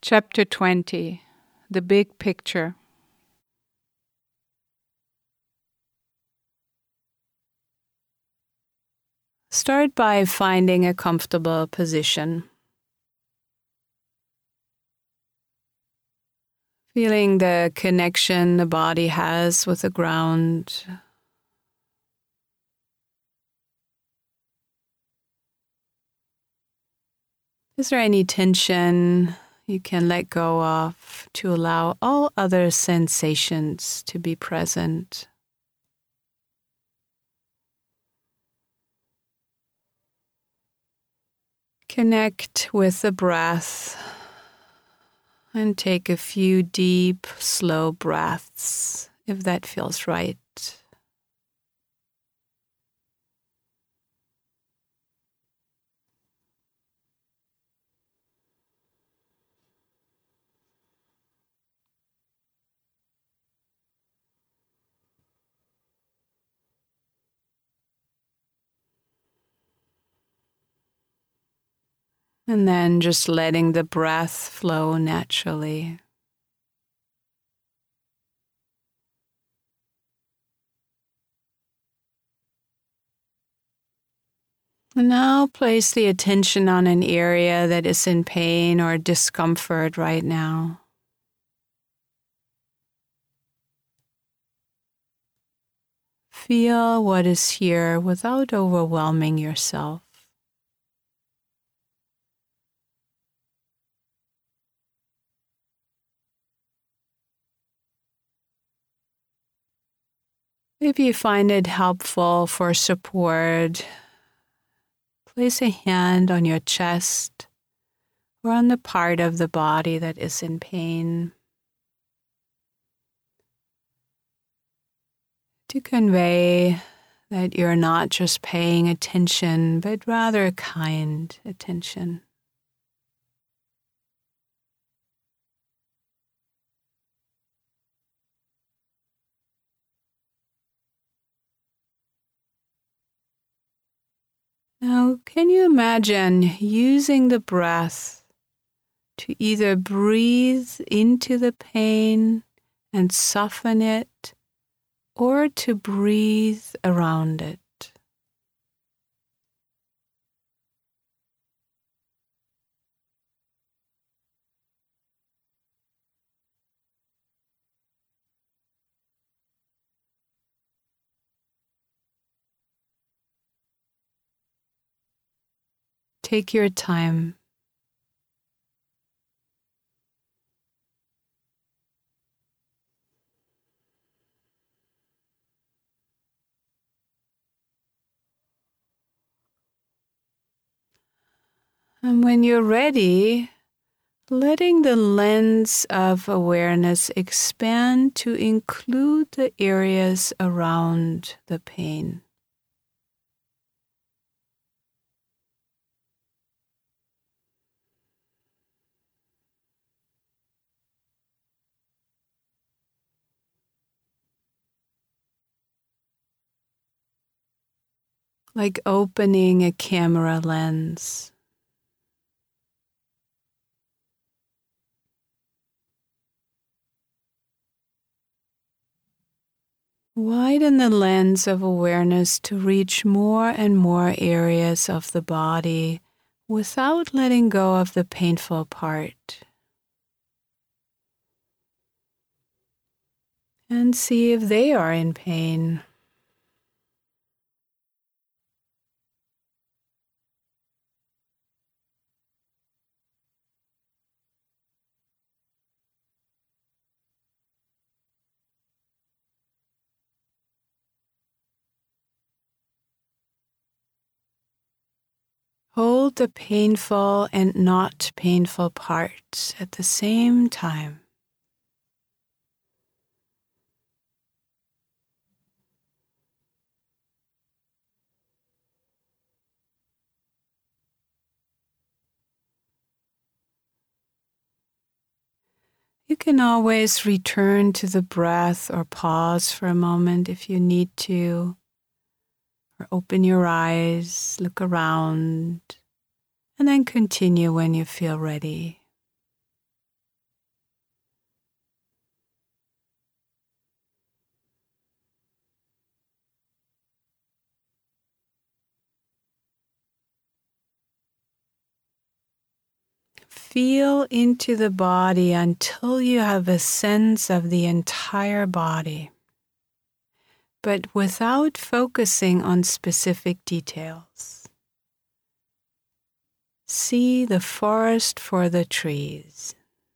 Chapter 20. The Big Picture. Start by finding a comfortable position. Feeling the connection the body has with the ground. Is there any tension you can let go of to allow all other sensations to be present? Connect with the breath and take a few deep, slow breaths if that feels right. And then just letting the breath flow naturally. And now place the attention on an area that is in pain or discomfort right now. Feel what is here without overwhelming yourself. If you find it helpful for support, place a hand on your chest or on the part of the body that is in pain to convey that you're not just paying attention, but rather kind attention. Now, can you imagine using the breath to either breathe into the pain and soften it, or to breathe around it? Take your time. And when you're ready, letting the lens of awareness expand to include the areas around the pain. Like opening a camera lens. Widen the lens of awareness to reach more and more areas of the body without letting go of the painful part. And see if they are in pain. Hold the painful and not painful parts at the same time. You can always return to the breath or pause for a moment if you need to, or open your eyes, look around, and then continue when you feel ready. Feel into the body until you have a sense of the entire body, but without focusing on specific details. See the forest for the trees.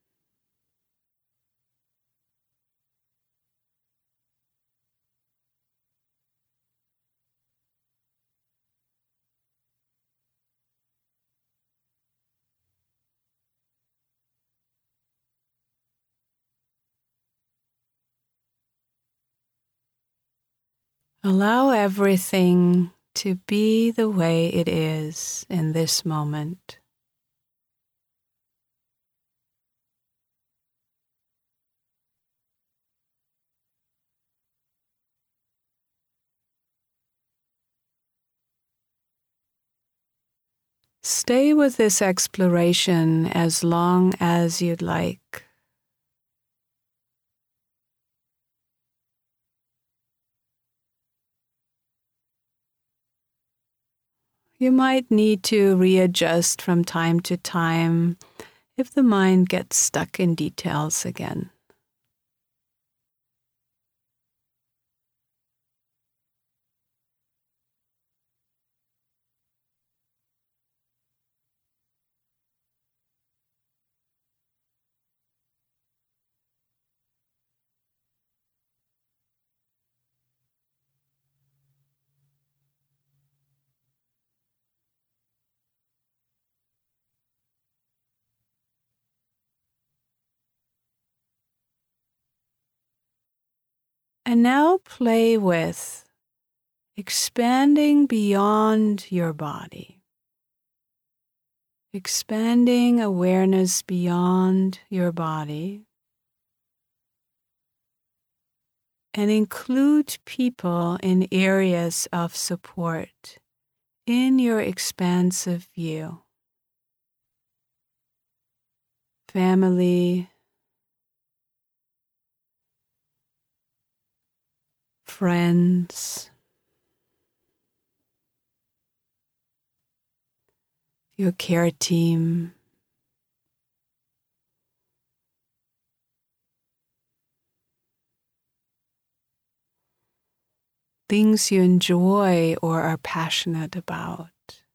Allow everything to be the way it is in this moment. Stay with this exploration as long as you'd like. You might need to readjust from time to time if the mind gets stuck in details again. And now play with expanding beyond your body, expanding awareness beyond your body, and include people in areas of support in your expansive view. Family, friends, your care team, things you enjoy or are passionate about.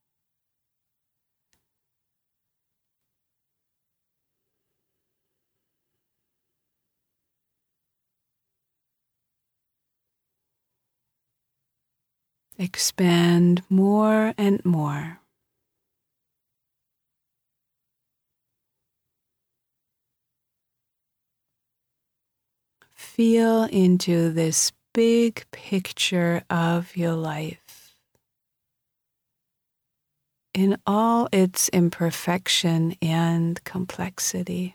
Expand more and more. Feel into this big picture of your life in all its imperfection and complexity.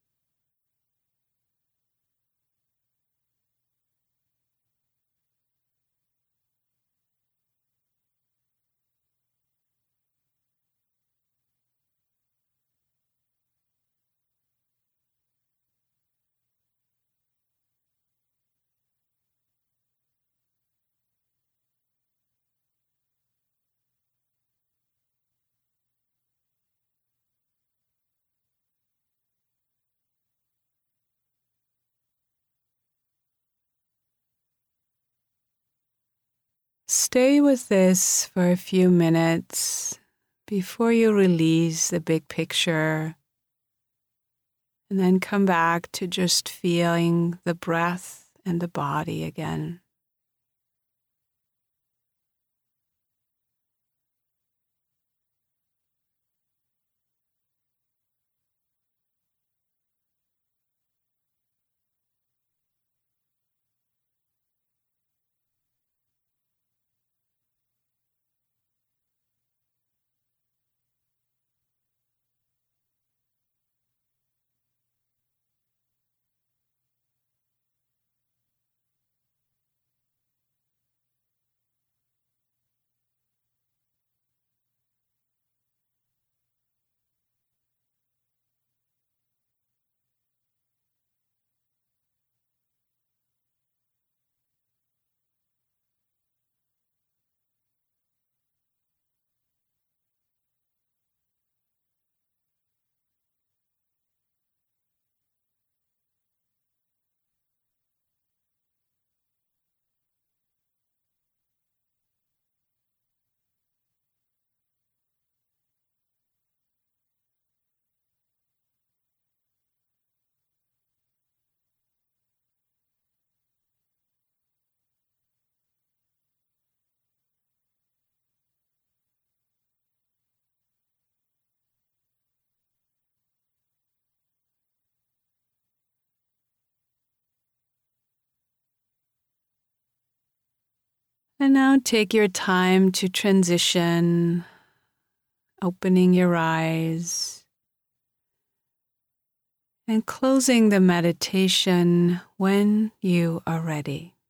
Stay with this for a few minutes before you release the big picture, and then come back to just feeling the breath and the body again. And now take your time to transition, opening your eyes and closing the meditation when you are ready.